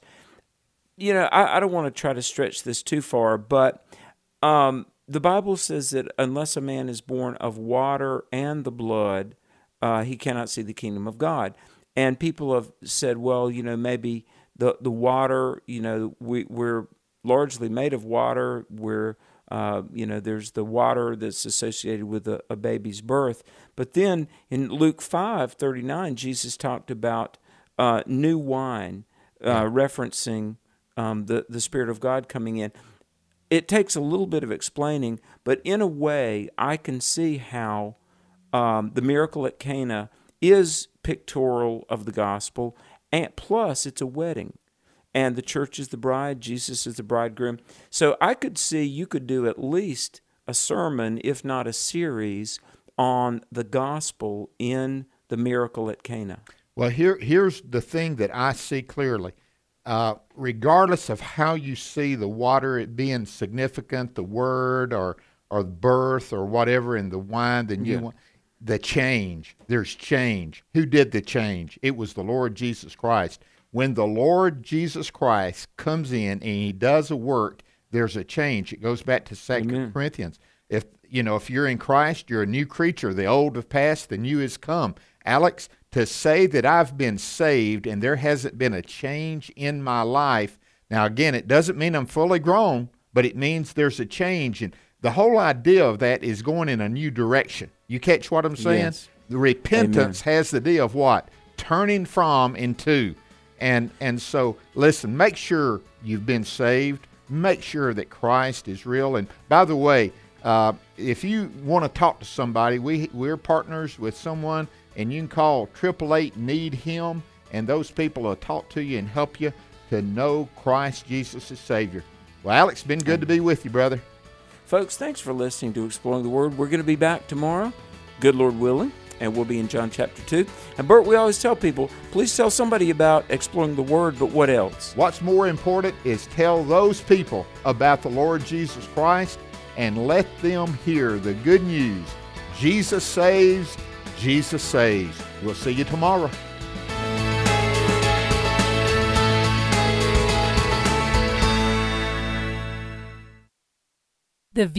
Speaker 2: You know, I, I don't want to try to stretch this too far, but um, the Bible says that unless a man is born of water and the blood, uh, he cannot see the kingdom of God. And people have said, well, you know, maybe the, the water, you know, we, we're largely made of water. We're, uh, you know, there's the water that's associated with a, a baby's birth. But then in Luke five thirty-nine, Jesus talked about uh, new wine, uh, referencing um, the, the Spirit of God coming in. It takes a little bit of explaining, but in a way, I can see how um, the miracle at Cana is pictorial of the gospel, and plus it's a wedding, and the church is the bride, Jesus is the bridegroom. So I could see you could do at least a sermon, if not a series, on the gospel in the miracle at Cana.
Speaker 3: Well, here here's the thing that I see clearly. Uh, regardless of how you see the water it being significant, the word or or birth or whatever in the wine, the new
Speaker 2: Yeah.
Speaker 3: one, the change. There's change. Who did the change? It was the Lord Jesus Christ. When the Lord Jesus Christ comes in and he does a work, there's a change. It goes back to Second Corinthians. If you know, if you're in Christ, you're a new creature. The old have passed, the new has come. Alex, to say that I've been saved and there hasn't been a change in my life, now again, it doesn't mean I'm fully grown, but it means there's a change. And the whole idea of that is going in a new direction. You catch what I'm saying?
Speaker 2: Yes.
Speaker 3: The repentance
Speaker 2: Amen.
Speaker 3: has the idea of what? Turning from into. And and so, listen, make sure you've been saved. Make sure that Christ is real. And by the way, uh, if you want to talk to somebody, we, we're partners with someone, and you can call triple eight need him, and those people will talk to you and help you to know Christ Jesus as Savior. Well, Alex, it's been good to be with you, brother.
Speaker 2: Folks, thanks for listening to Exploring the Word. We're going to be back tomorrow, good Lord willing, and we'll be in John chapter two. And Bert, we always tell people, please tell somebody about Exploring the Word, but what else?
Speaker 3: What's more important is tell those people about the Lord Jesus Christ and let them hear the good news. Jesus saves, Jesus saves. We'll see you tomorrow.